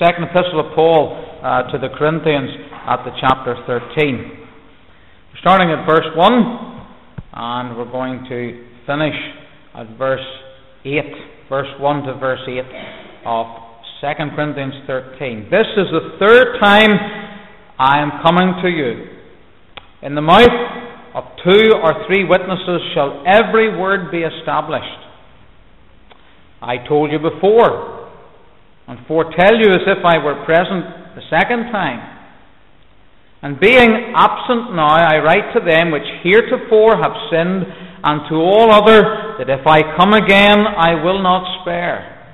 second epistle of Paul to the Corinthians at the chapter 13. We're starting at verse 1, and we're going to finish at verse 8. Verse 1 to verse 8 of 2 Corinthians 13. This is the third time I am coming to you. In the mouth of 2 or 3 witnesses shall every word be established. I told you before, and foretell you as if I were present the second time. And being absent now, I write to them which heretofore have sinned, and to all other, that if I come again, I will not spare.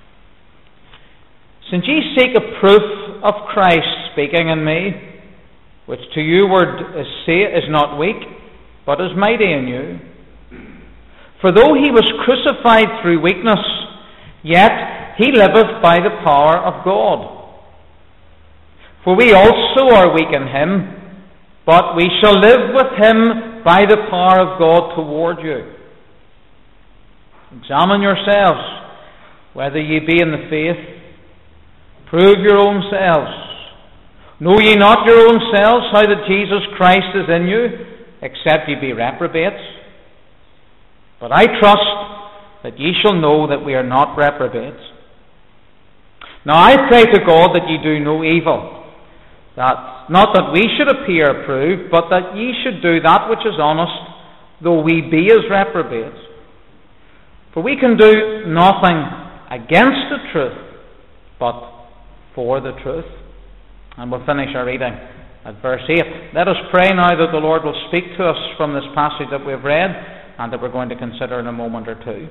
Since ye seek a proof of Christ speaking in me, which to you word is not weak, but is mighty in you. For though he was crucified through weakness, yet he liveth by the power of God. For we also are weak in him, but we shall live with him by the power of God toward you. Examine yourselves, whether ye be in the faith. Prove your own selves. Know ye not your own selves how that Jesus Christ is in you, except ye be reprobates? But I trust that ye shall know that we are not reprobates. Now I pray to God that ye do no evil, that not that we should appear approved, but that ye should do that which is honest, though we be as reprobates. For we can do nothing against the truth, but for the truth. And we'll finish our reading at verse 8. Let us pray now that the Lord will speak to us from this passage that we've read, and that we're going to consider in a moment or two.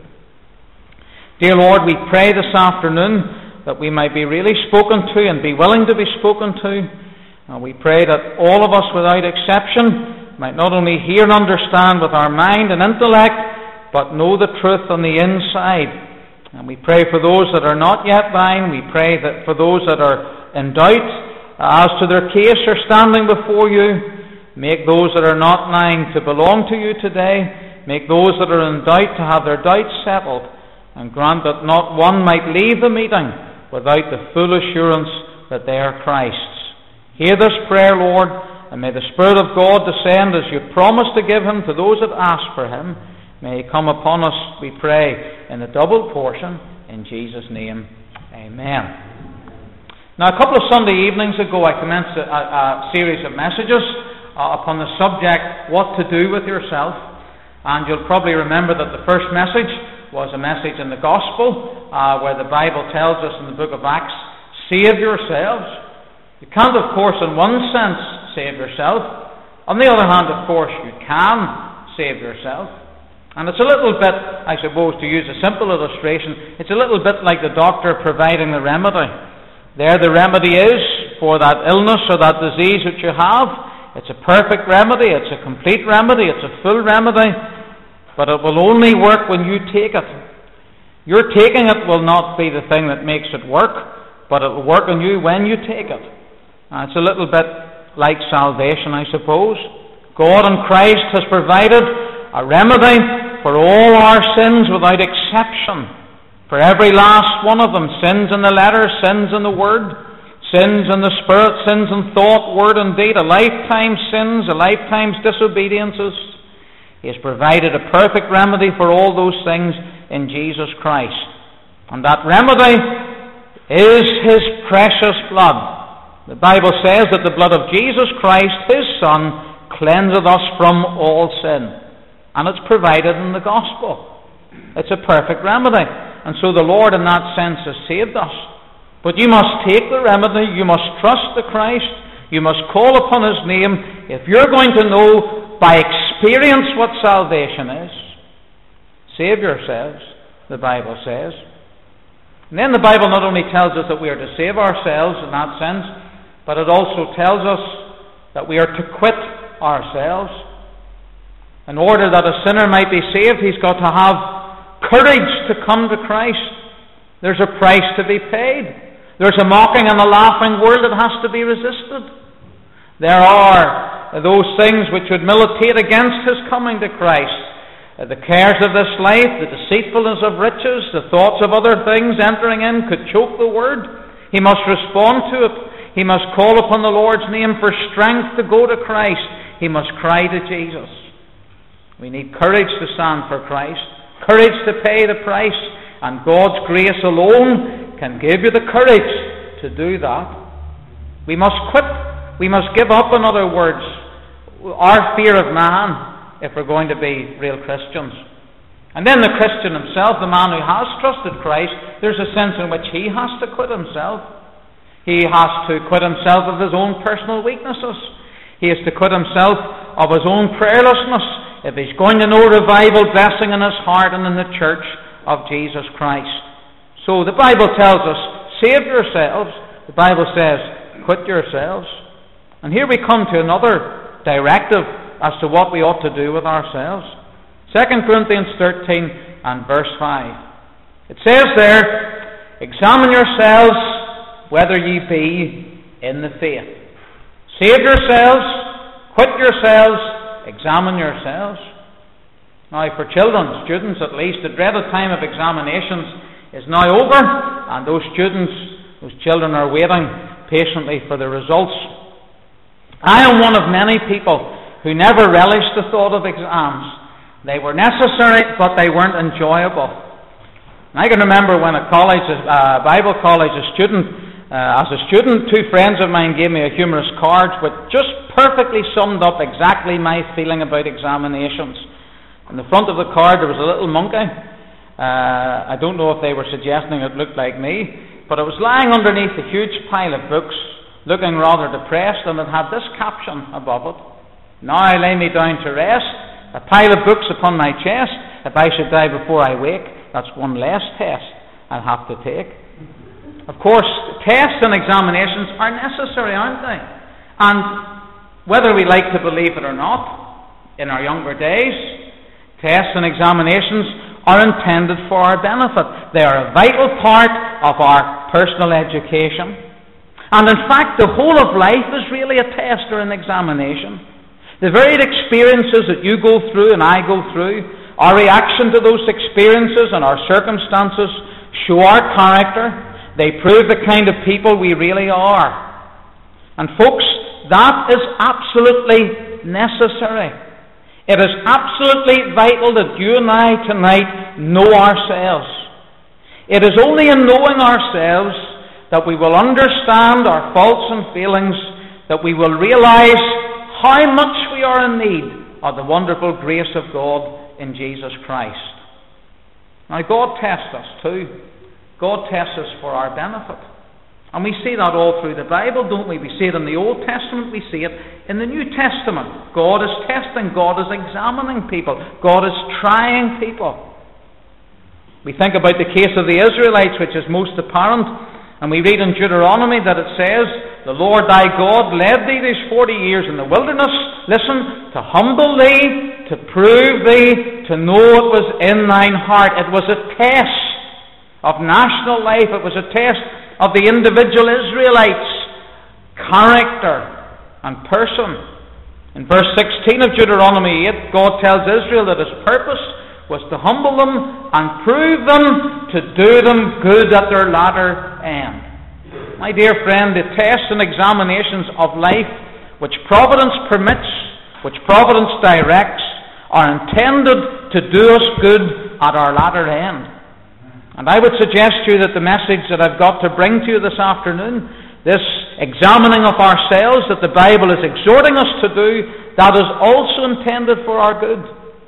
Dear Lord, we pray this afternoon that we might be really spoken to and be willing to be spoken to. And we pray that all of us without exception might not only hear and understand with our mind and intellect, but know the truth on the inside. And we pray for those that are not yet thine. We pray that for those that are in doubt as to their case or standing before you, make those that are not thine to belong to you today. Make those that are in doubt to have their doubts settled, and grant that not one might leave the meeting without the full assurance that they are Christ's. Hear this prayer, Lord, and may the Spirit of God descend as you promised to give him to those that ask for him. May he come upon us, we pray, in a double portion, in Jesus' name. Amen. Now, a couple of Sunday evenings ago, I commenced a series of messages upon the subject, what to do with yourself. And you'll probably remember that the first message was a message in the Gospel, where the Bible tells us in the book of Acts, save yourselves. You can't, of course, in one sense, save yourself. On the other hand, of course, you can save yourself. And it's a little bit, I suppose, to use a simple illustration, it's a little bit like the doctor providing the remedy. There the remedy is for that illness or that disease that you have. It's a perfect remedy, it's a complete remedy, it's a full remedy. But it will only work when you take it. Your taking it will not be the thing that makes it work, but it will work on you when you take it. It's a little bit like salvation, I suppose. God in Christ has provided a remedy for all our sins without exception. For every last one of them, sins in the letter, sins in the word, sins in the spirit, sins in thought, word and deed, a lifetime's sins, a lifetime's disobediences. He has provided a perfect remedy for all those things in Jesus Christ. And that remedy is his precious blood. The Bible says that the blood of Jesus Christ, his Son, cleanseth us from all sin. And it's provided in the gospel. It's a perfect remedy. And so the Lord in that sense has saved us. But you must take the remedy, you must trust the Christ, you must call upon his name if you're going to know by experience what salvation is. Save yourselves, the Bible says. And then the Bible not only tells us that we are to save ourselves in that sense, but it also tells us that we are to quit ourselves. In order that a sinner might be saved, he's got to have courage to come to Christ. There's a price to be paid. There's a mocking and a laughing world that has to be resisted. There are those things which would militate against his coming to Christ. The cares of this life, the deceitfulness of riches, the thoughts of other things entering in could choke the word, He must respond to it. He must call upon the Lord's name for strength to go to Christ. He must cry to Jesus. We need courage to stand for Christ, courage to pay the price, and God's grace alone can give you the courage to do that. We must quit. We must give up, in other words, our fear of man if we're going to be real Christians. And then the Christian himself, the man who has trusted Christ, there's a sense in which he has to quit himself. He has to quit himself of his own personal weaknesses. He has to quit himself of his own prayerlessness if he's going to know revival blessing in his heart and in the church of Jesus Christ. So the Bible tells us, save yourselves. The Bible says, quit yourselves. And here we come to another directive as to what we ought to do with ourselves. 2 Corinthians 13 and verse 5. It says there, examine yourselves whether ye be in the faith. Save yourselves, quit yourselves, examine yourselves. Now for children, students at least, the dreaded time of examinations is now over, and those children are waiting patiently for the results. I am one of many people who never relished the thought of exams. They were necessary, but they weren't enjoyable. And I can remember when at college, Bible college, as a student, two friends of mine gave me a humorous card which just perfectly summed up exactly my feeling about examinations. In the front of the card there was a little monkey. I don't know if they were suggesting it looked like me, but it was lying underneath a huge pile of books, looking rather depressed, and it had this caption above it: now I lay me down to rest, a pile of books upon my chest. If I should die before I wake, that's one less test I'll have to take. Of course, tests and examinations are necessary, aren't they? And whether we like to believe it or not, in our younger days, tests and examinations are intended for our benefit. They are a vital part of our personal education. And in fact, the whole of life is really a test or an examination. The varied experiences that you go through and I go through, our reaction to those experiences and our circumstances show our character. They prove the kind of people we really are. And folks, that is absolutely necessary. It is absolutely vital that you and I tonight know ourselves. It is only in knowing ourselves that we will understand our faults and failings, that we will realize how much we are in need of the wonderful grace of God in Jesus Christ. Now God tests us too. God tests us for our benefit. And we see that all through the Bible, don't we? We see it in the Old Testament, we see it in the New Testament. God is testing, God is examining people, God is trying people. We think about the case of the Israelites, which is most apparent, and we read in Deuteronomy that it says, the Lord thy God led thee these 40 years in the wilderness, listen, to humble thee, to prove thee, to know it was in thine heart. It was a test of national life. It was a test of the individual Israelites' character and person. In verse 16 of Deuteronomy 8, God tells Israel that his purpose was to humble them and prove them to do them good at their latter end. My dear friend, the tests and examinations of life which providence permits, which providence directs, are intended to do us good at our latter end. And I would suggest to you that the message that I've got to bring to you this afternoon, this examining of ourselves that the Bible is exhorting us to do, that is also intended for our good.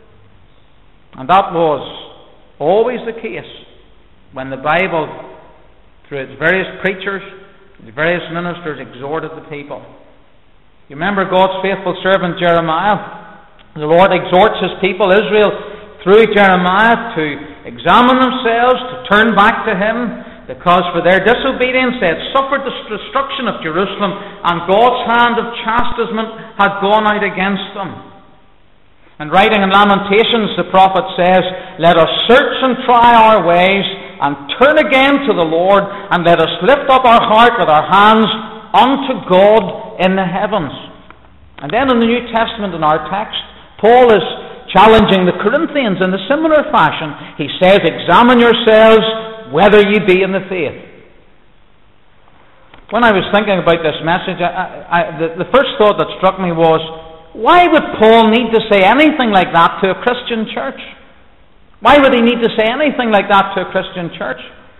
And that was always the case when the Bible, through its various preachers, the various ministers, exhorted the people. You remember God's faithful servant Jeremiah? The Lord exhorts his people, Israel, through Jeremiah to examine themselves, to turn back to him, because for their disobedience they had suffered the destruction of Jerusalem, and God's hand of chastisement had gone out against them. And writing in Lamentations, the prophet says, let us search and try our ways, and turn again to the Lord, and let us lift up our heart with our hands unto God in the heavens. And then in the New Testament, in our text, Paul is challenging the Corinthians in a similar fashion. He says, examine yourselves whether ye be in the faith. When I was thinking about this message, the first thought that struck me was, why would Paul need to say anything like that to a Christian church? Why would he need to say anything like that to a Christian church?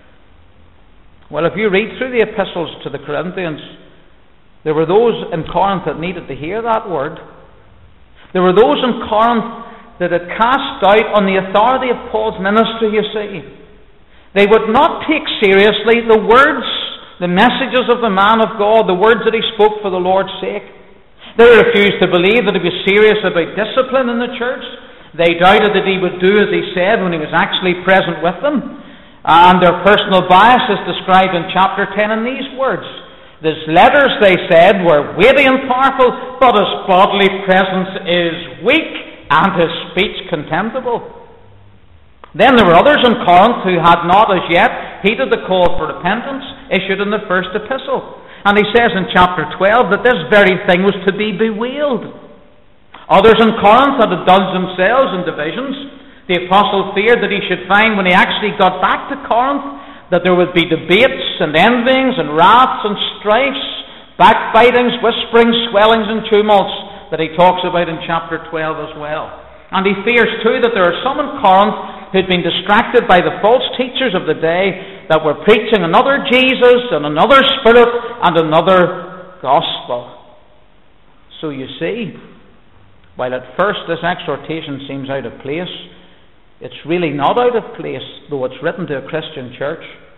Well, if you read through the epistles to the Corinthians, there were those in Corinth that needed to hear that word. There were those in Corinth that had cast doubt on the authority of Paul's ministry, you see. They would not take seriously the words, the messages of the man of God, the words that he spoke for the Lord's sake. They refused to believe that he was serious about discipline in the church. They doubted that he would do as he said when he was actually present with them. And their personal bias is described in chapter 10 in these words. His letters, they said, were weighty and powerful, but his bodily presence is weak and his speech contemptible. Then there were others in Corinth who had not as yet heeded the call for repentance issued in the first epistle. And he says in chapter 12 that this very thing was to be bewailed. Others in Corinth had indulged themselves in divisions. The apostle feared that he should find when he actually got back to Corinth that there would be debates and envyings and wraths and strifes, backbitings, whisperings, swellings and tumults that he talks about in chapter 12 as well. And he fears too that there are some in Corinth who had been distracted by the false teachers of the day that were preaching another Jesus and another Spirit and another gospel. So you see, while at first this exhortation seems out of place, it's really not out of place, though it's written to a Christian church.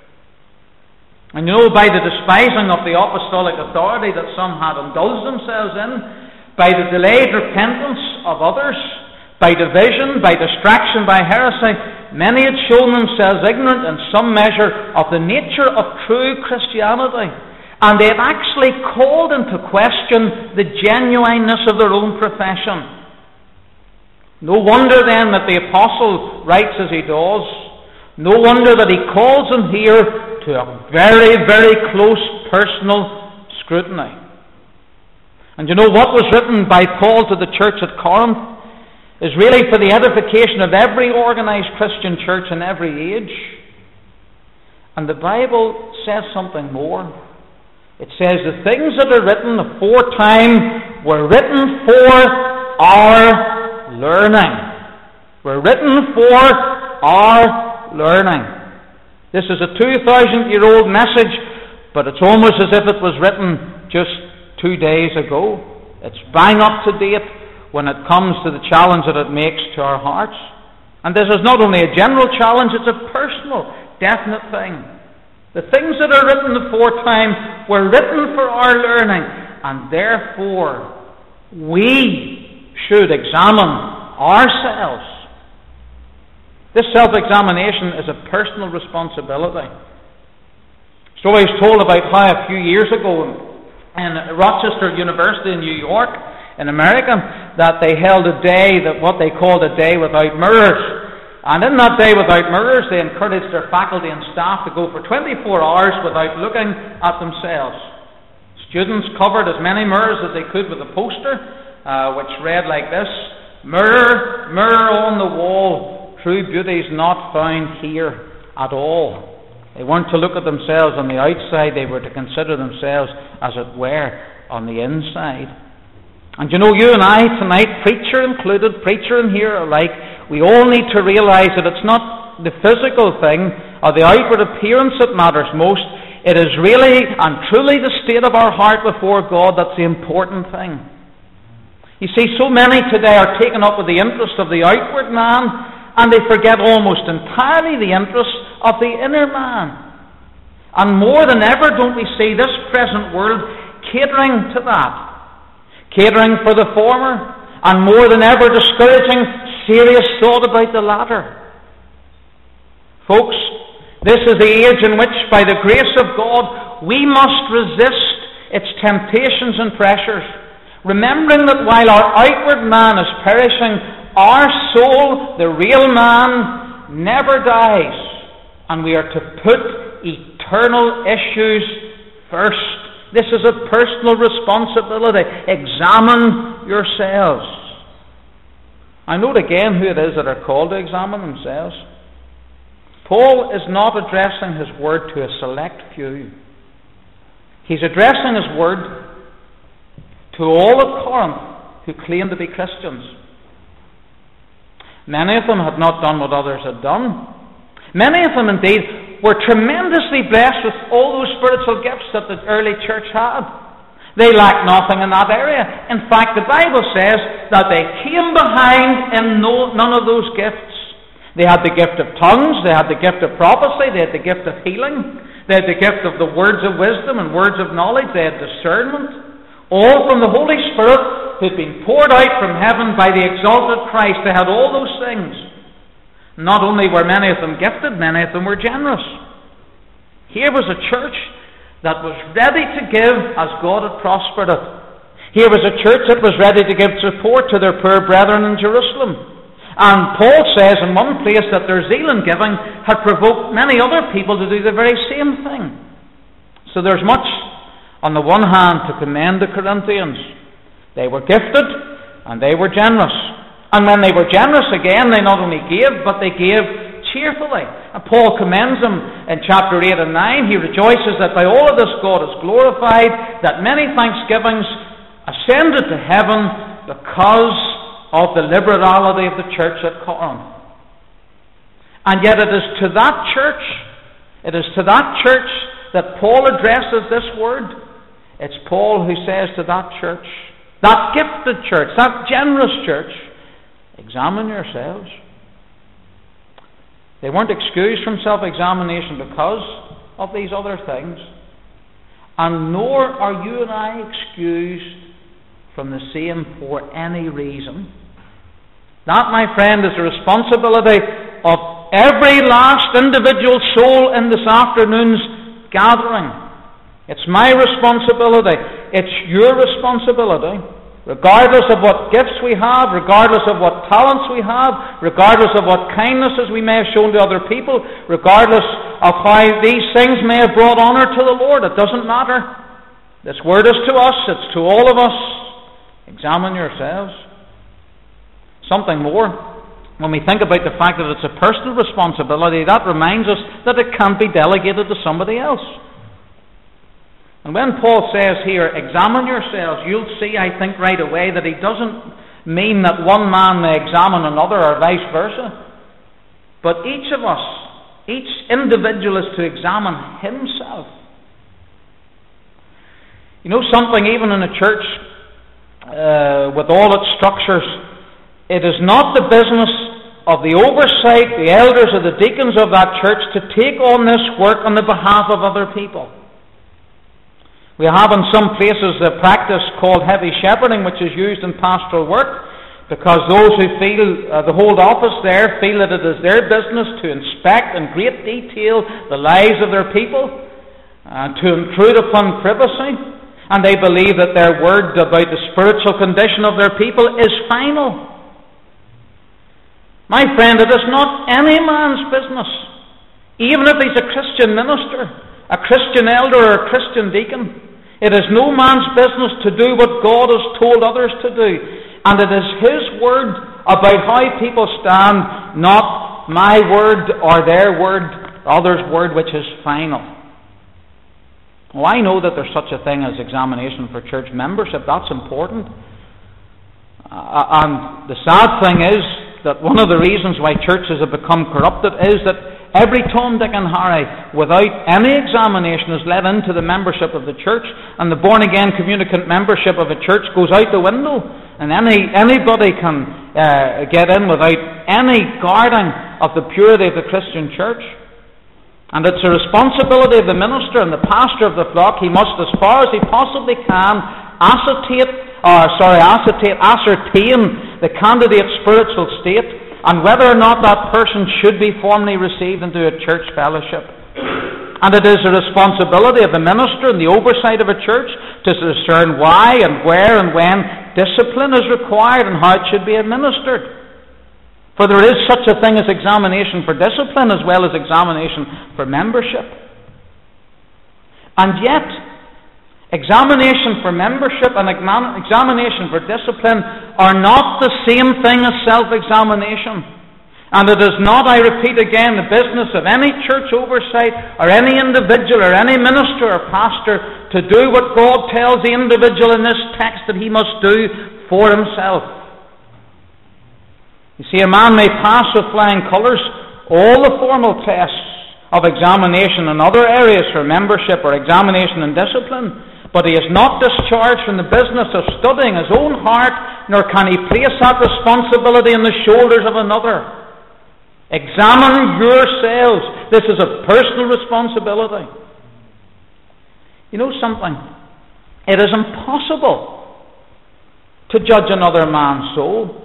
And you know, by the despising of the apostolic authority that some had indulged themselves in, by the delayed repentance of others, by division, by distraction, by heresy, many had shown themselves ignorant in some measure of the nature of true Christianity. And they have actually called into question the genuineness of their own profession. No wonder then that the apostle writes as he does. No wonder that he calls them here to a very, very close personal scrutiny. And you know what was written by Paul to the church at Corinth is really for the edification of every organized Christian church in every age. And the Bible says something more. It says the things that are written aforetime were written for our learning. Were written for our learning. This is a 2,000-year-old message, but it's almost as if it was written just 2 days ago. It's bang up to date when it comes to the challenge that it makes to our hearts. And this is not only a general challenge, it's a personal, definite thing. The things that are written aforetime were written for our learning, and therefore we should examine ourselves. This self-examination is a personal responsibility. Stories told about how a few years ago in Rochester University in New York, in America, that they held a day, that what they called a day without mirrors. And in that day without mirrors, they encouraged their faculty and staff to go for 24 hours without looking at themselves. Students covered as many mirrors as they could with a poster, which read like this: "Mirror, mirror on the wall, true beauty's not found here at all." They weren't to look at themselves on the outside, they were to consider themselves, as it were, on the inside. And you know, you and I tonight, preacher included, preacher and hearer alike, we all need to realize that it's not the physical thing or the outward appearance that matters most. It is really and truly the state of our heart before God that's the important thing. You see, so many today are taken up with the interest of the outward man, and they forget almost entirely the interest of the inner man. And more than ever, don't we see this present world catering to that? Catering for the former, and more than ever discouraging serious thought about the latter. Folks, this is the age in which, by the grace of God, we must resist its temptations and pressures, remembering that while our outward man is perishing, our soul, the real man, never dies, and we are to put eternal issues first. This is a personal responsibility. Examine yourselves. I note again who it is that are called to examine themselves. Paul is not addressing his word to a select few. He's addressing his word to all of Corinth who claimed to be Christians. Many of them had not done what others had done. Many of them, indeed, were tremendously blessed with all those spiritual gifts that the early church had. They lacked nothing in that area. In fact, the Bible says that they came behind in none of those gifts. They had the gift of tongues, they had the gift of prophecy, they had the gift of healing, they had the gift of the words of wisdom and words of knowledge, they had discernment. All from the Holy Spirit who had been poured out from heaven by the exalted Christ. They had all those things. Not only were many of them gifted, many of them were generous. Here was a church that was ready to give as God had prospered it. Here was a church that was ready to give support to their poor brethren in Jerusalem. And Paul says in one place that their zeal in giving had provoked many other people to do the very same thing. So there's much, on the one hand, to commend the Corinthians. They were gifted and they were generous. And when they were generous again, they not only gave, but they gave cheerfully. And Paul commends them in chapter 8 and 9. He rejoices that by all of this God is glorified, that many thanksgivings ascended to heaven because of the liberality of the church at Corinth. And yet it is to that church that Paul addresses this word. It's Paul who says to that church, that gifted church, that generous church, examine yourselves. They weren't excused from self-examination because of these other things. And nor are you and I excused from the same for any reason. That, my friend, is the responsibility of every last individual soul in this afternoon's gathering. It's my responsibility. It's your responsibility. Regardless of what gifts we have, regardless of what talents we have, regardless of what kindnesses we may have shown to other people, regardless of how these things may have brought honor to the Lord, it doesn't matter. This word is to us, it's to all of us. Examine yourselves. Something more. When we think about the fact that it's a personal responsibility, that reminds us that it can't be delegated to somebody else. And when Paul says here, examine yourselves, you'll see, I think, right away that he doesn't mean that one man may examine another or vice versa. But each of us, each individual is to examine himself. You know something, even in a church, with all its structures, it is not the business of the oversight, the elders or the deacons of that church to take on this work on the behalf of other people. We have in some places a practice called heavy shepherding, which is used in pastoral work, because those who feel the hold office there feel that it is their business to inspect in great detail the lives of their people, to intrude upon privacy, and they believe that their word about the spiritual condition of their people is final. My friend, it is not any man's business, even if he's a Christian minister, a Christian elder, or a Christian deacon. It is no man's business to do what God has told others to do. And it is His word about how people stand, not my word or their word, others' word, which is final. Well, I know that there's such a thing as examination for church membership. That's important. And the sad thing is that one of the reasons why churches have become corrupted is that every Tom, Dick and Harry, without any examination, is let into the membership of the church, and the born-again communicant membership of a church goes out the window, and anybody can get in without any guarding of the purity of the Christian church. And it's a responsibility of the minister and the pastor of the flock. He must, as far as he possibly can, ascertain the candidate's spiritual state, and whether or not that person should be formally received into a church fellowship. And it is a responsibility of the minister and the oversight of a church to discern why and where and when discipline is required and how it should be administered. For there is such a thing as examination for discipline as well as examination for membership. And yet, examination for membership and examination for discipline are not the same thing as self-examination. And it is not, I repeat again, the business of any church oversight or any individual or any minister or pastor to do what God tells the individual in this text that he must do for himself. You see, a man may pass with flying colours all the formal tests of examination in other areas for membership or examination and discipline, but he is not discharged from the business of studying his own heart, nor can he place that responsibility on the shoulders of another. Examine yourselves. This is a personal responsibility. You know something? It is impossible to judge another man's soul.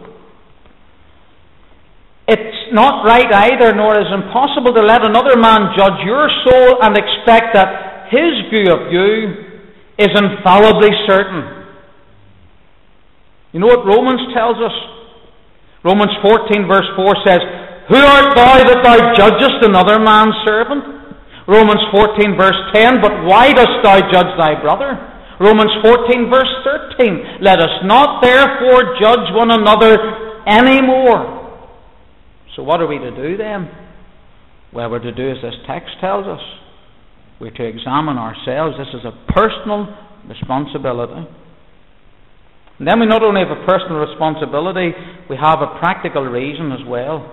It's not right either, nor is it impossible to let another man judge your soul and expect that his view of you is infallibly certain. You know what Romans tells us? Romans 14 verse 4 says, "Who art thou that thou judgest another man's servant?" Romans 14 verse 10, "But why dost thou judge thy brother?" Romans 14 verse 13, "Let us not therefore judge one another anymore." So what are we to do then? Well, we're to do as this text tells us. We're to examine ourselves. This is a personal responsibility. And then we not only have a personal responsibility, we have a practical reason as well.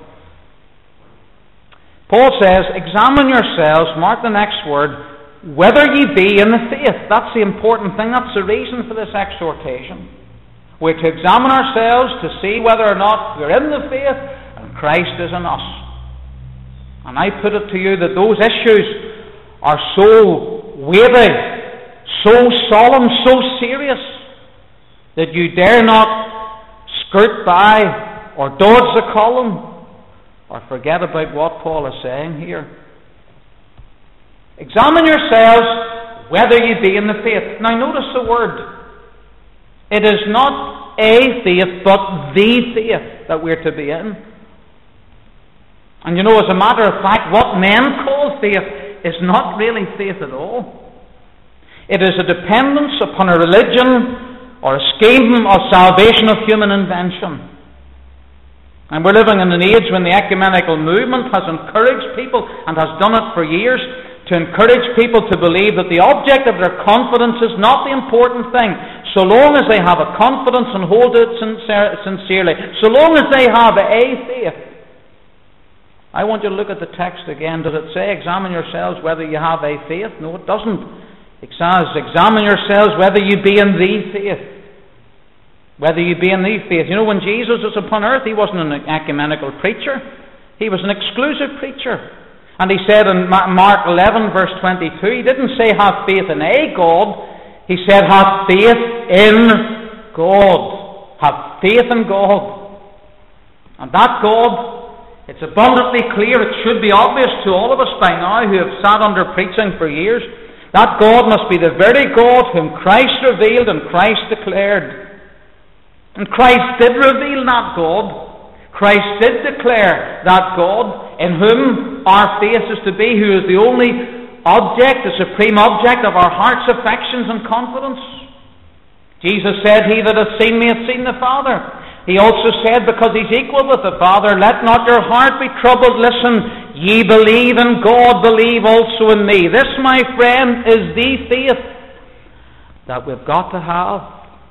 Paul says, examine yourselves, mark the next word, whether ye be in the faith. That's the important thing. That's the reason for this exhortation. We're to examine ourselves to see whether or not we're in the faith and Christ is in us. And I put it to you that those issues are so weighty, so solemn, so serious, that you dare not skirt by or dodge the column or forget about what Paul is saying here. Examine yourselves whether ye be in the faith. Now notice the word. It is not a faith, but the faith that we're to be in. And you know, as a matter of fact, what men call faith is not really faith at all. It is a dependence upon a religion or a scheme of salvation of human invention. And we're living in an age when the ecumenical movement has encouraged people, and has done it for years, to encourage people to believe that the object of their confidence is not the important thing, so long as they have a confidence and hold it sincerely, so long as they have a faith. I want you to look at the text again. Does it say, examine yourselves whether you have a faith? No, it doesn't. It says, examine yourselves whether you be in the faith. Whether you be in the faith. You know, when Jesus was upon earth, he wasn't an ecumenical preacher. He was an exclusive preacher. And he said in Mark 11 verse 22, he didn't say have faith in a God. He said have faith in God. Have faith in God. And that God, it's abundantly clear, it should be obvious to all of us by now who have sat under preaching for years, that God must be the very God whom Christ revealed and Christ declared. And Christ did reveal that God. Christ did declare that God in whom our faith is to be, who is the only object, the supreme object of our heart's affections and confidence. Jesus said, "He that hath seen me hath seen the Father." He also said, because he's equal with the Father, "Let not your heart be troubled. Listen, ye believe in God, believe also in me." This, my friend, is the faith that we've got to have.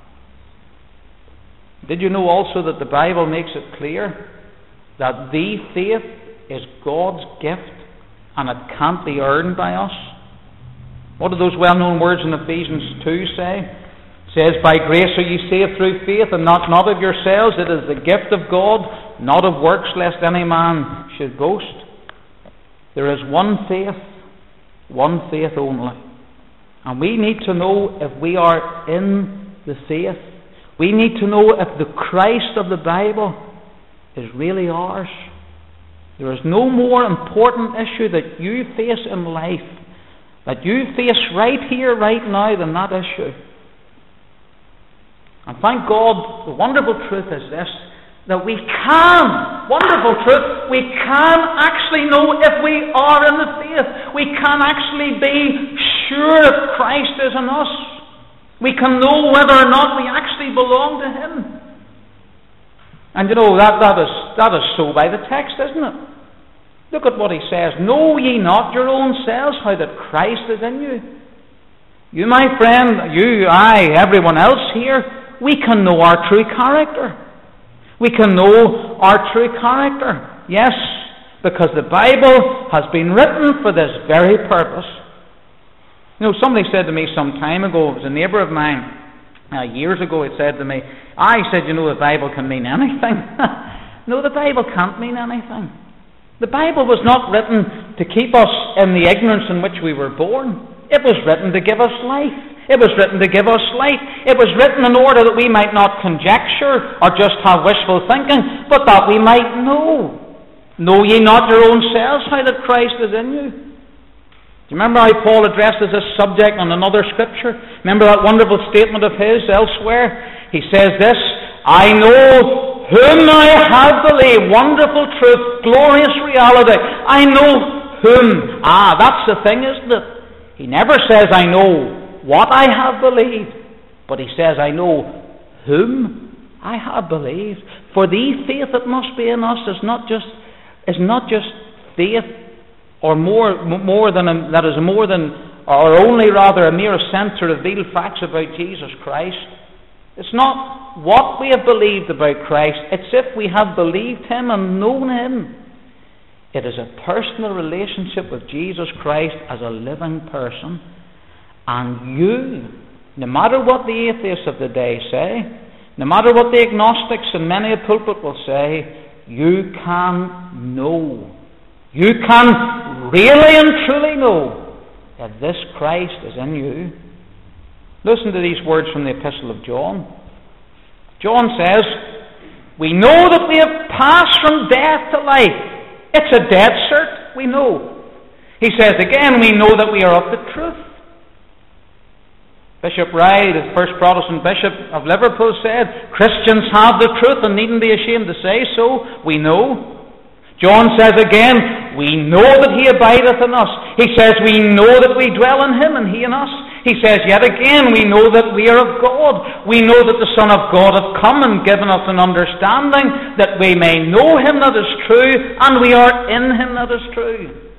Did you know also that the Bible makes it clear that the faith is God's gift and it can't be earned by us? What do those well-known words in Ephesians 2 say? It says, "By grace are ye saved through faith, and not of yourselves. It is the gift of God, not of works, lest any man should boast." There is one faith only. And we need to know if we are in the faith. We need to know if the Christ of the Bible is really ours. There is no more important issue that you face in life, that you face right here, right now, than that issue. And thank God, the wonderful truth is this, that we can, wonderful truth, we can actually know if we are in the faith. We can actually be sure if Christ is in us. We can know whether or not we actually belong to Him. And you know, that is that is so by the text, isn't it? Look at what he says. Know ye not your own selves how that Christ is in you? You, my friend, you, I, everyone else here, we can know our true character. We can know our true character. Yes, because the Bible has been written for this very purpose. You know, somebody said to me some time ago, it was a neighbour of mine, years ago, he said to me, you know, the Bible can mean anything. No, the Bible can't mean anything. The Bible was not written to keep us in the ignorance in which we were born. It was written to give us life. It was written to give us light. It was written in order that we might not conjecture or just have wishful thinking, but that we might know. Know ye not your own selves how that Christ is in you? Do you remember how Paul addresses this subject on another scripture? Remember that wonderful statement of his elsewhere? He says this, I know whom I have believed. Wonderful truth, glorious reality. I know whom. That's the thing, isn't it? He never says, I know what I have believed, but he says, I know whom I have believed. For the faith that must be in us is not just faith, or more than or only rather a mere assent to reveal facts about Jesus Christ. It's not what we have believed about Christ. It's if we have believed Him and known Him. It is a personal relationship with Jesus Christ as a living person. And you, no matter what the atheists of the day say, no matter what the agnostics in many a pulpit will say, you can know. You can really and truly know that this Christ is in you. Listen to these words from the Epistle of John. John says, we know that we have passed from death to life. It's a dead cert, we know. He says again, we know that we are of the truth. Bishop Ryde, the first Protestant bishop of Liverpool, said, Christians have the truth and needn't be ashamed to say so. We know. John says again, we know that He abideth in us. He says we know that we dwell in Him and He in us. He says yet again, we know that we are of God. We know that the Son of God hath come and given us an understanding that we may know Him that is true, and we are in Him that is true.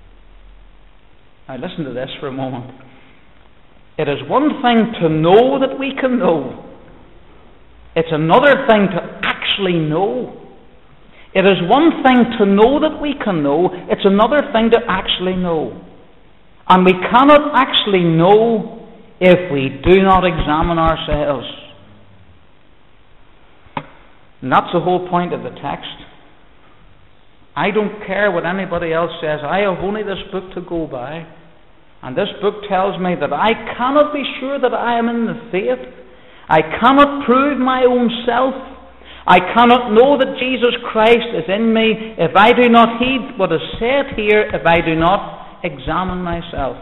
Now listen to this for a moment. It is one thing to know that we can know. It's another thing to actually know. It is one thing to know that we can know. It's another thing to actually know. And we cannot actually know if we do not examine ourselves. And that's the whole point of the text. I don't care what anybody else says. I have only this book to go by. And this book tells me that I cannot be sure that I am in the faith. I cannot prove my own self. I cannot know that Jesus Christ is in me if I do not heed what is said here, if I do not examine myself.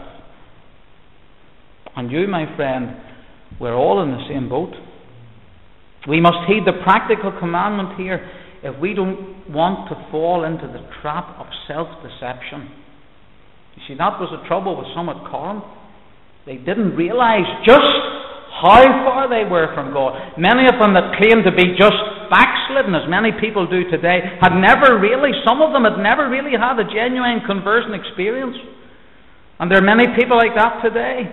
And you, my friend, we're all in the same boat. We must heed the practical commandment here if we don't want to fall into the trap of self-deception. You see, that was the trouble with some at Corinth. They didn't realize just how far they were from God. Many of them that claimed to be just backslidden, as many people do today, some of them had never really had a genuine conversion experience. And there are many people like that today.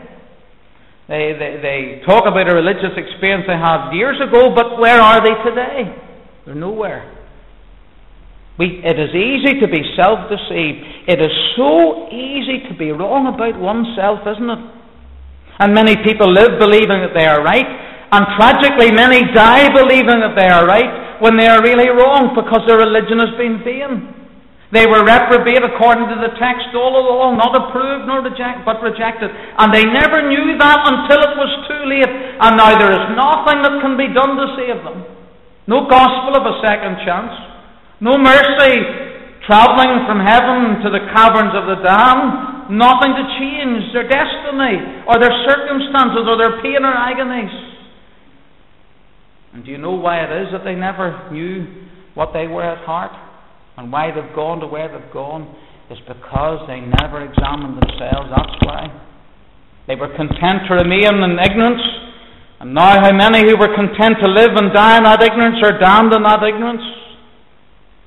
They talk about a religious experience they had years ago, but where are they today? They're nowhere. It is easy to be self-deceived. It is so easy to be wrong about oneself, isn't it? And many people live believing that they are right, and tragically many die believing that they are right when they are really wrong because their religion has been vain. They were reprobate according to the text all along, not approved but rejected. And they never knew that until it was too late. And now there is nothing that can be done to save them. No gospel of a second chance. No mercy travelling from heaven to the caverns of the damned. Nothing to change their destiny or their circumstances or their pain or agonies. And do you know why it is that they never knew what they were at heart? And why they've gone to where they've gone? Is because they never examined themselves. That's why. They were content to remain in ignorance. And now how many who were content to live and die in that ignorance are damned in that ignorance?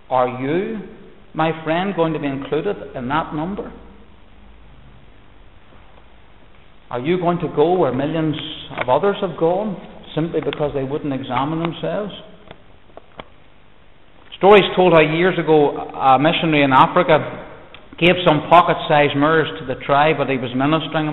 Are you, my friend, going to be included in that number? Are you going to go where millions of others have gone simply because they wouldn't examine themselves? Stories told how years ago a missionary in Africa gave some pocket-sized mirrors to the tribe that he was ministering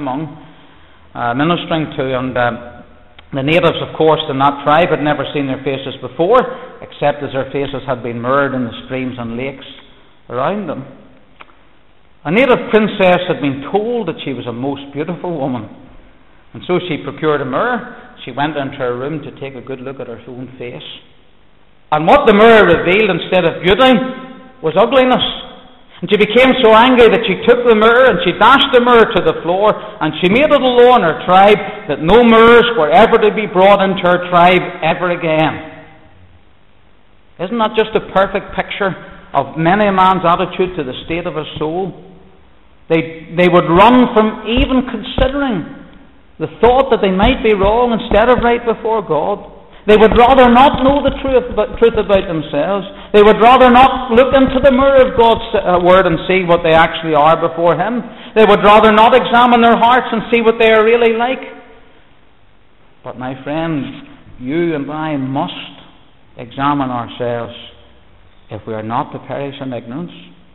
to, and the natives, of course, in that tribe had never seen their faces before, except as their faces had been mirrored in the streams and lakes around them. A native princess had been told that she was a most beautiful woman, and so she procured a mirror. She went into her room to take a good look at her own face. And what the mirror revealed instead of beauty was ugliness. And she became so angry that she took the mirror and she dashed the mirror to the floor, and she made it a law in her tribe that no mirrors were ever to be brought into her tribe ever again. Isn't that just a perfect picture of many a man's attitude to the state of his soul? They would run from even considering the thought that they might be wrong instead of right before God. They would rather not know the truth about themselves. They would rather not look into the mirror of God's Word and see what they actually are before Him. They would rather not examine their hearts and see what they are really like. But my friend, you and I must examine ourselves if we are not to perish in ignorance.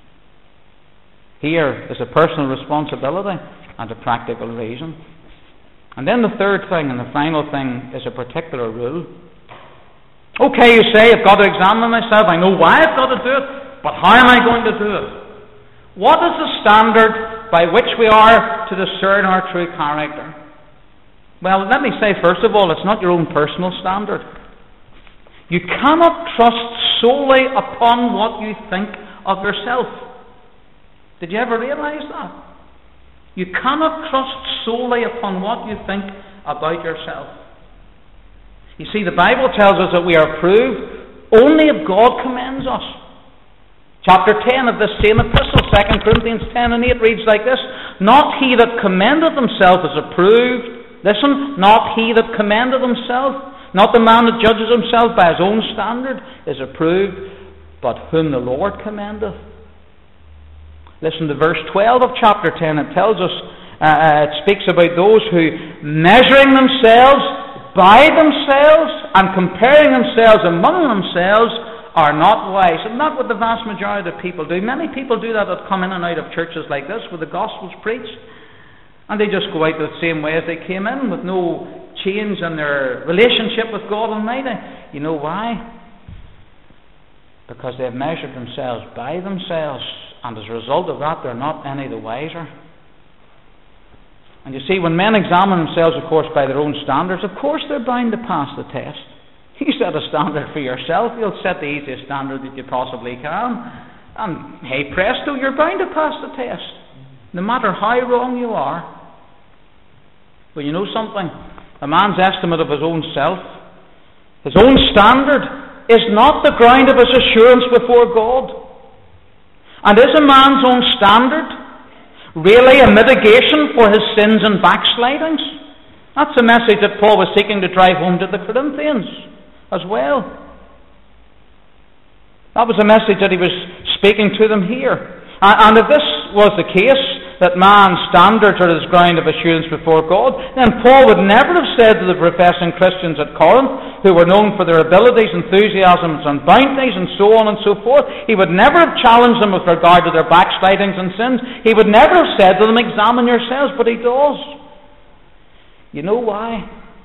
Here is a personal responsibility and a practical reason. And then the third thing and the final thing is a particular rule. Okay, you say, I've got to examine myself. I know why I've got to do it, but how am I going to do it? What is the standard by which we are to discern our true character? Well, let me say, first of all, it's not your own personal standard. You cannot trust solely upon what you think of yourself. Did you ever realize that? You cannot trust solely upon what you think about yourself. You see, the Bible tells us that we are approved only if God commends us. Chapter 10 of this same epistle, 2 Corinthians 10 and 8, reads like this: Not he that commendeth himself is approved. Listen, not he that commendeth himself, not the man that judges himself by his own standard, is approved, but whom the Lord commendeth. Listen to verse 12 of chapter 10. It tells us, it speaks about those who, measuring themselves by themselves and comparing themselves among themselves, are not wise. And not what the vast majority of people do. Many people do that come in and out of churches like this where the gospel's preached, and they just go out the same way as they came in, with no change in their relationship with God Almighty. You know why? Because they've measured themselves by themselves, and as a result of that, they're not any the wiser. And you see, when men examine themselves, of course, by their own standards, of course they're bound to pass the test. You set a standard for yourself, you'll set the easiest standard that you possibly can, and hey presto, you're bound to pass the test, no matter how wrong you are. But you know something? A man's estimate of his own self, his own standard, is not the ground of his assurance before God. And is a man's own standard really a mitigation for his sins and backslidings? That's a message that Paul was seeking to drive home to the Corinthians as well. That was a message that he was speaking to them here. And if this was the case, that man's standards are his ground of assurance before God, then Paul would never have said to the professing Christians at Corinth, who were known for their abilities, enthusiasms, and bounties, and so on and so forth, he would never have challenged them with regard to their backslidings and sins. He would never have said to them, examine yourselves, but he does. You know why?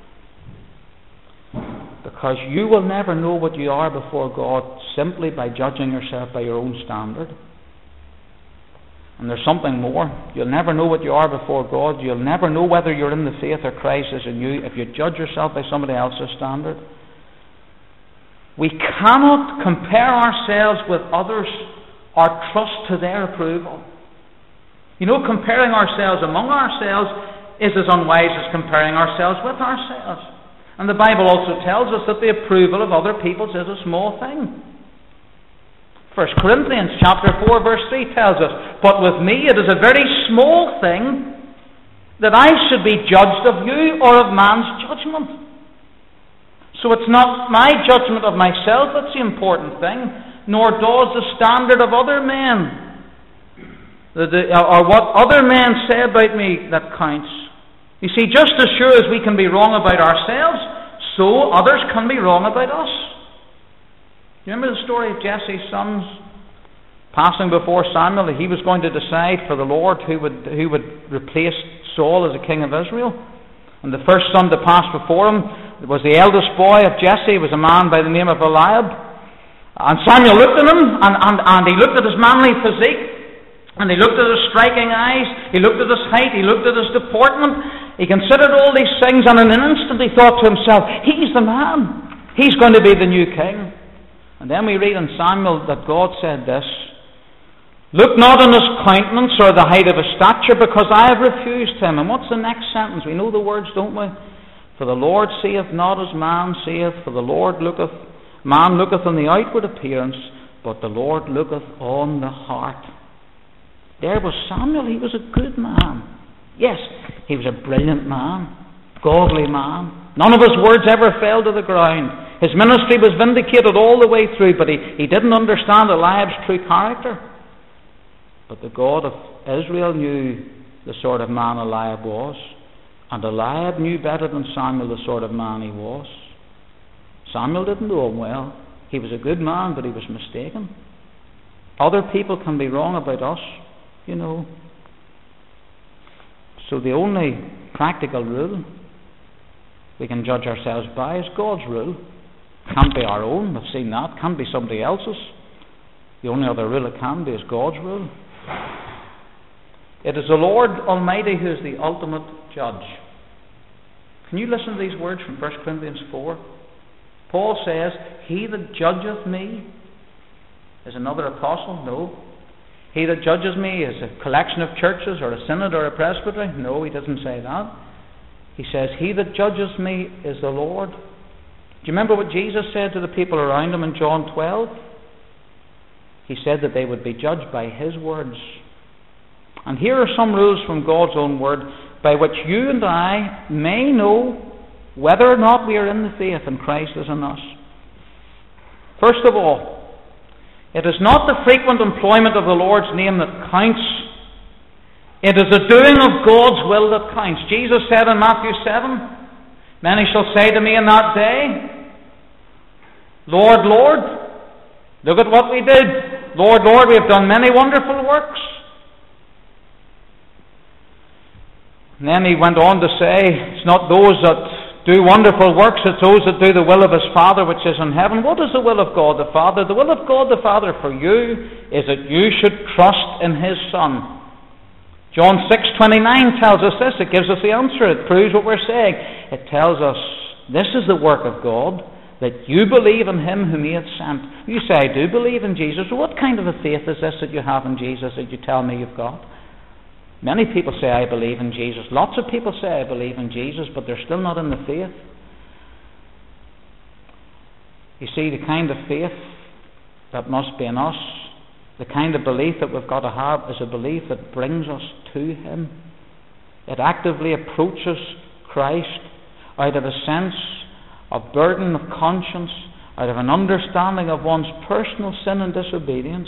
Because you will never know what you are before God simply by judging yourself by your own standard. And there's something more. You'll never know what you are before God. You'll never know whether you're in the faith or Christ is in you if you judge yourself by somebody else's standard. We cannot compare ourselves with others or trust to their approval. You know, comparing ourselves among ourselves is as unwise as comparing ourselves with ourselves. And the Bible also tells us that the approval of other people is a small thing. 1 Corinthians chapter 4 verse 3 tells us, But with me it is a very small thing that I should be judged of you or of man's judgment. So it's not my judgment of myself that's the important thing, nor does the standard of other men, or what other men say about me that counts. You see, just as sure as we can be wrong about ourselves, so others can be wrong about us. You remember the story of Jesse's sons passing before Samuel? He was going to decide for the Lord who would replace Saul as the king of Israel. And the first son to pass before him was the eldest boy of Jesse. It was a man by the name of Eliab. And Samuel looked at him, and he looked at his manly physique, and he looked at his striking eyes, he looked at his height, he looked at his deportment. He considered all these things, and in an instant he thought to himself, he's the man. He's going to be the new king. And then we read in Samuel that God said this, look not on his countenance or the height of his stature, because I have refused him. And what's the next sentence? We know the words, don't we? For the Lord seeth not as man seeth, for the Lord man looketh on the outward appearance, but the Lord looketh on the heart. There was Samuel. He was a good man. Yes, he was a brilliant man, godly man. None of his words ever fell to the ground. His ministry was vindicated all the way through, but he didn't understand Eliab's true character. But the God of Israel knew the sort of man Eliab was, and Eliab knew better than Samuel the sort of man he was. Samuel didn't know him well. He was a good man, but he was mistaken. Other people can be wrong about us, you know. So the only practical rule we can judge ourselves by is God's rule. Can't be our own, we've seen that. Can't be somebody else's. The only other rule it can be is God's rule. It is the Lord Almighty who is the ultimate judge. Can you listen to these words from 1 Corinthians 4? Paul says, he that judgeth me is another apostle? No. He that judges me is a collection of churches or a synod or a presbytery? No, he doesn't say that. He says, he that judges me is the Lord. Do you remember what Jesus said to the people around him in John 12? He said that they would be judged by his words. And here are some rules from God's own word by which you and I may know whether or not we are in the faith and Christ is in us. First of all, it is not the frequent employment of the Lord's name that counts. It is the doing of God's will that counts. Jesus said in Matthew 7, many shall say to me in that day, Lord, Lord, look at what we did. Lord, Lord, we have done many wonderful works. And then he went on to say, it's not those that do wonderful works, it's those that do the will of his Father which is in heaven. What is the will of God the Father? The will of God the Father for you is that you should trust in his Son. John 6:29 tells us this. It gives us the answer. It proves what we're saying. It tells us this is the work of God, that you believe in him whom he hath sent. You say, I do believe in Jesus. Well, what kind of a faith is this that you have in Jesus that you tell me you've got? Many people say, I believe in Jesus. Lots of people say, I believe in Jesus, but they're still not in the faith. You see, the kind of faith that must be in us, the kind of belief that we've got to have, is a belief that brings us to him. It actively approaches Christ out of a sense of burden of conscience, out of an understanding of one's personal sin and disobedience.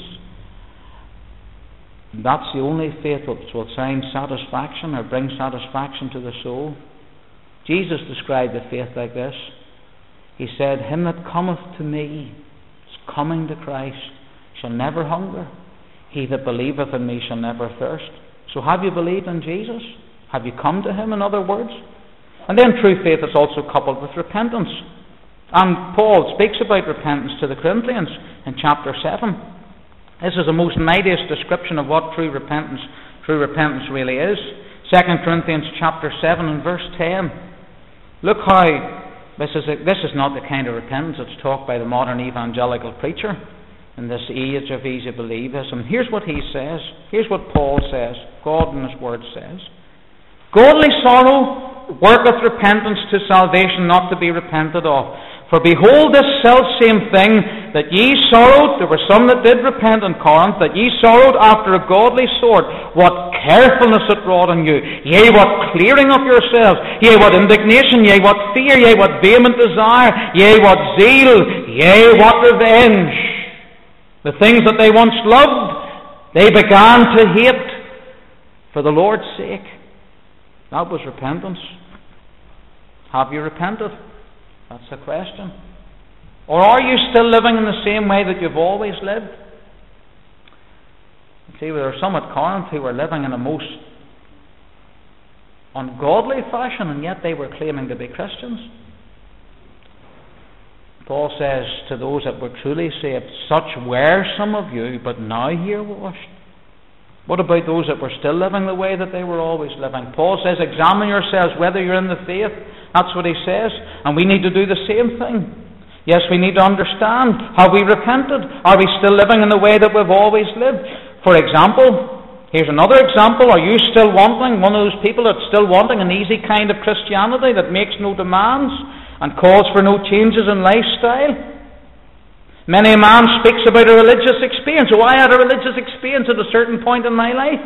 That's the only faith which will find satisfaction or bring satisfaction to the soul. Jesus described the faith like this. He said, him that cometh to me, is coming to Christ, shall never hunger. He that believeth in me shall never thirst. So have you believed in Jesus? Have you come to him, in other words? And then true faith is also coupled with repentance. And Paul speaks about repentance to the Corinthians in chapter 7. This is the most mightiest description of what true repentance really is. 2 Corinthians chapter 7 and verse 10. Look how this is not the kind of repentance that's taught by the modern evangelical preacher in this age of easy believism. Here's what he says. Here's what Paul says. God in his word says. Godly sorrow worketh repentance to salvation, not to be repented of. For behold, this selfsame thing, that ye sorrowed, there were some that did repent in Corinth, that ye sorrowed after a godly sort, what carefulness it wrought on you, yea, what clearing of yourselves, yea, what indignation, yea, what fear, yea, what vehement desire, yea, what zeal, yea, what revenge. The things that they once loved, they began to hate for the Lord's sake. That was repentance. Have you repented? That's the question. Or are you still living in the same way that you've always lived? See, there were some at Corinth who were living in a most ungodly fashion, and yet they were claiming to be Christians. Paul says to those that were truly saved, such were some of you, but now ye are washed. What about those that were still living the way that they were always living? Paul says, examine yourselves whether you're in the faith. That's what he says. And we need to do the same thing. Yes, we need to understand, have we repented? Are we still living in the way that we've always lived? For example, here's another example. Are you still wanting, one of those people that's still wanting an easy kind of Christianity that makes no demands and calls for no changes in lifestyle? Many a man speaks about a religious experience. Oh, I had a religious experience at a certain point in my life.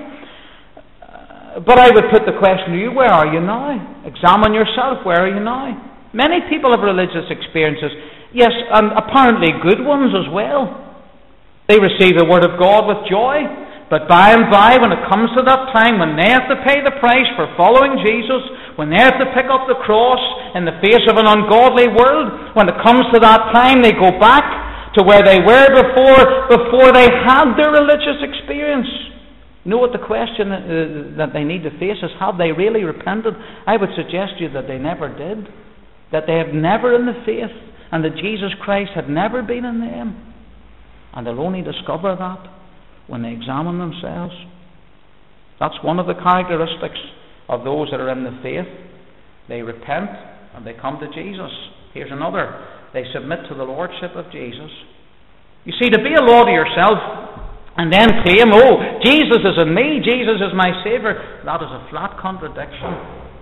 But I would put the question to you, where are you now? Examine yourself, where are you now? Many people have religious experiences. Yes, and apparently good ones as well. They receive the Word of God with joy. But by and by, when it comes to that time when they have to pay the price for following Jesus, when they have to pick up the cross in the face of an ungodly world, when it comes to that time, they go back to where they were before they had their religious experience. You know what the question that they need to face is, have they really repented? I would suggest to you that they never did. That they have never in the faith, and that Jesus Christ had never been in them. And they'll only discover that when they examine themselves. That's one of the characteristics of those that are in the faith. They repent and they come to Jesus. Here's another. They submit to the Lordship of Jesus. You see, to be a law to yourself and then claim, oh, Jesus is in me, Jesus is my Saviour, that is a flat contradiction.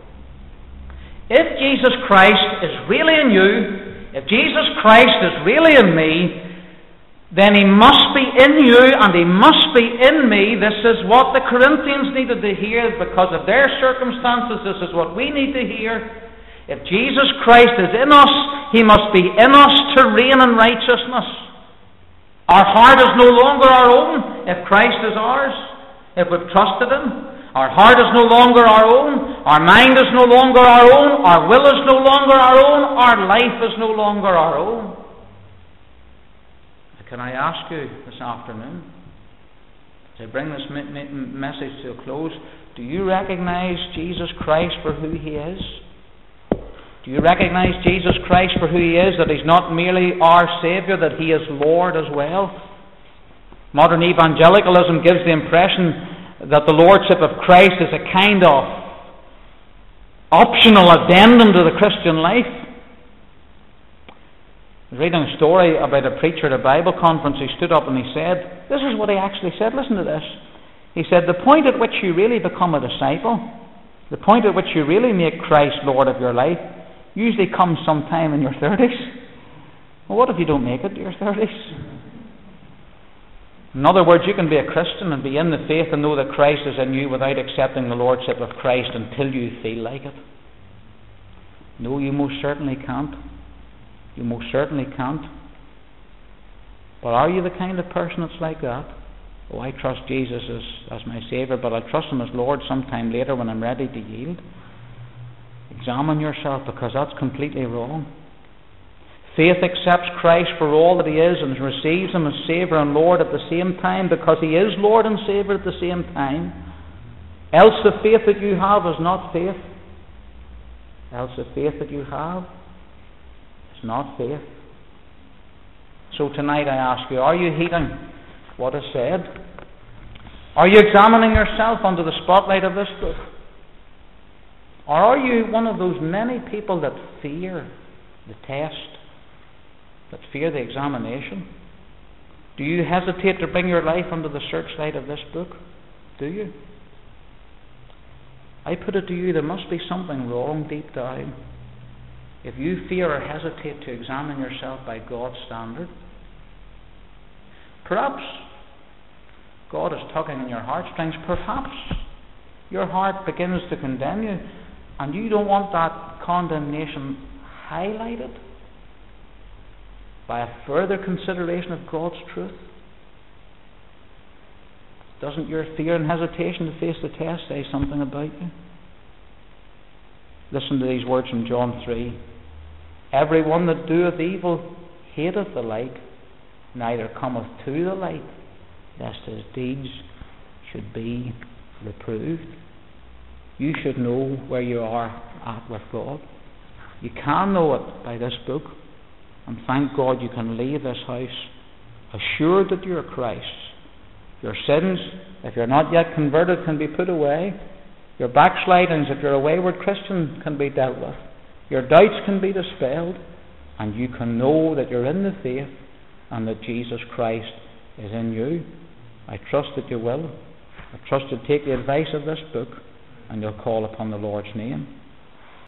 If Jesus Christ is really in you, if Jesus Christ is really in me, then He must be in you and He must be in me. This is what the Corinthians needed to hear because of their circumstances. This is what we need to hear. If Jesus Christ is in us, He must be in us to reign in righteousness. Our heart is no longer our own if Christ is ours, if we've trusted Him. Our heart is no longer our own. Our mind is no longer our own. Our will is no longer our own. Our life is no longer our own. Can I ask you this afternoon, as I bring this message to a close, do you recognize Jesus Christ for who He is? Do you recognize Jesus Christ for who He is, that He's not merely our Saviour, that He is Lord as well? Modern evangelicalism gives the impression that the Lordship of Christ is a kind of optional addendum to the Christian life. I was reading a story about a preacher at a Bible conference. He stood up and he said, this is what he actually said, listen to this. He said, the point at which you really become a disciple, the point at which you really make Christ Lord of your life, usually comes sometime in your 30s. Well, what if you don't make it to your 30s? In other words, you can be a Christian and be in the faith and know that Christ is in you without accepting the Lordship of Christ until you feel like it. No, you most certainly can't. You most certainly can't. But are you the kind of person that's like that? Oh, I trust Jesus as my Saviour, but I'll trust Him as Lord sometime later when I'm ready to yield. Examine yourself, because that's completely wrong. Faith accepts Christ for all that He is and receives Him as Saviour and Lord at the same time, because He is Lord and Saviour at the same time. Else the faith that you have is not faith. Else the faith that you have is not faith. So tonight I ask you, are you heeding what is said? Are you examining yourself under the spotlight of this book? Or are you one of those many people that fear the test, that fear the examination? Do you hesitate to bring your life under the searchlight of this book? Do you? I put it to you, there must be something wrong deep down if you fear or hesitate to examine yourself by God's standard. Perhaps God is tugging on your heartstrings. Perhaps your heart begins to condemn you, and you don't want that condemnation highlighted by a further consideration of God's truth. Doesn't your fear and hesitation to face the test say something about you? Listen to these words from John 3. Everyone that doeth evil hateth the light, neither cometh to the light, lest his deeds should be reproved. You should know where you are at with God. You can know it by this book. And thank God you can leave this house assured that you are Christ's. Your sins, if you're not yet converted, can be put away. Your backslidings, if you're a wayward Christian, can be dealt with. Your doubts can be dispelled. And you can know that you're in the faith and that Jesus Christ is in you. I trust that you will. I trust you'll take the advice of this book and you'll call upon the Lord's name.